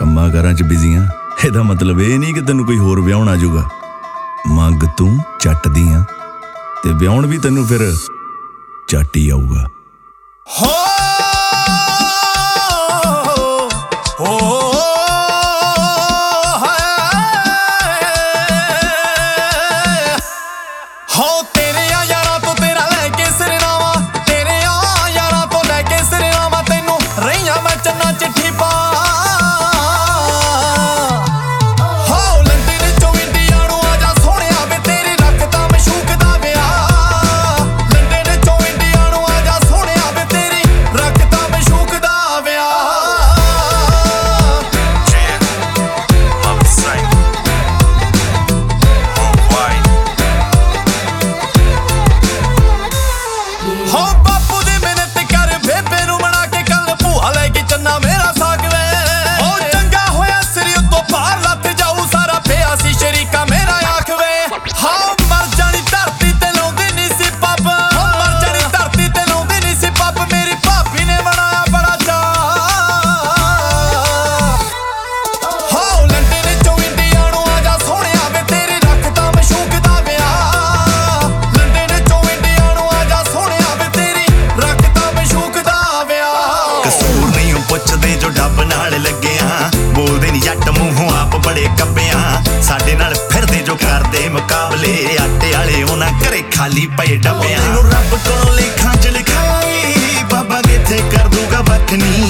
ਕੰਮਾਂ ਕਾਰਾਂ 'ਚ ਬਿਜ਼ੀ ਆਂ। ਇਹਦਾ ਮਤਲਬ ਇਹ ਨਹੀਂ ਕਿ ਤੈਨੂੰ ਕੋਈ ਹੋਰ ਵਿਆਹੁਣ ਆ ਜਾਊਗਾ। ਮੰਗ ਤੂੰ ਚੱਟ ਦੀ ਆਂ ਤੇ ਵਿਆਹੁਣ ਵੀ ਤੈਨੂੰ ਫਿਰ ਚੱਟ ਹੀ ਆਊਗਾ। ਪੁੱਛਦੇ ਜੋ ਡੱਬ ਨਾਲ ਲੱਗਿਆ, ਬੋਲਦੇ ਨੀ ਜੱਟ ਮੂੰਹੋਂ ਆਪ ਬੜੇ ਕੱਬਿਆਂ। ਸਾਡੇ ਨਾਲ ਫਿਰਦੇ ਜੋ ਕਰਦੇ ਮੁਕਾਬਲੇ, ਆਟੇ ਵਾਲੇ ਉਹਨਾਂ ਘਰੇ ਖਾਲੀ ਪਏ ਡੱਬਿਆਂ। ਤੈਨੂੰ ਰੱਬ ਕੋਲੋਂ ਲੇਖਾਂ ਚ ਲਿਖਾਈ, ਬਾਬਾ ਕਿੱਥੇ ਕਰ ਦੂਗਾ ਵੱਖ ਨੀ।